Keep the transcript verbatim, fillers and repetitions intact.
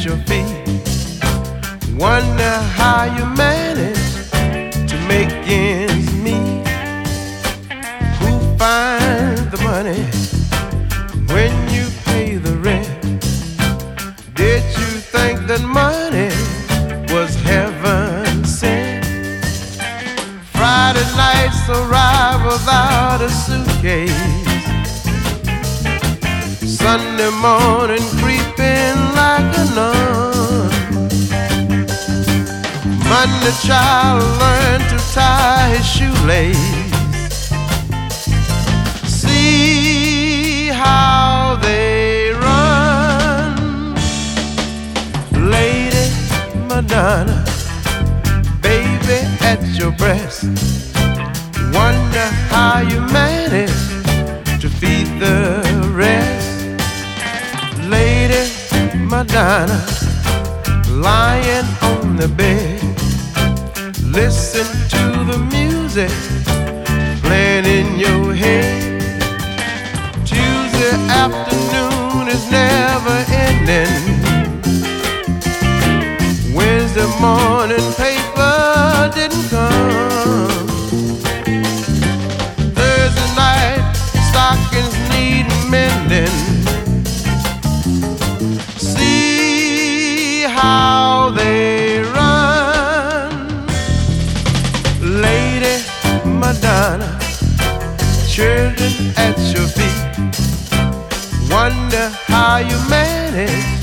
your feet. Wonder how you manage to make ends meet. Who finds the money when you pay the rent? Did you think that money was heaven sent? Friday nights arrive without a suitcase. Sunday morning creeping like a nun. Monday child learned to tie his shoelace. See how they run. Lady Madonna, baby at your breast. Wonder how you manage to feed the rest. Lady Madonna, lying on the bed, listen to the music playing in your head. Tuesday afternoon is never ending. Wednesday morning paper didn't come. Thursday night stockings need mending. See how they run. Lady Madonna, children at your feet. Wonder how you manage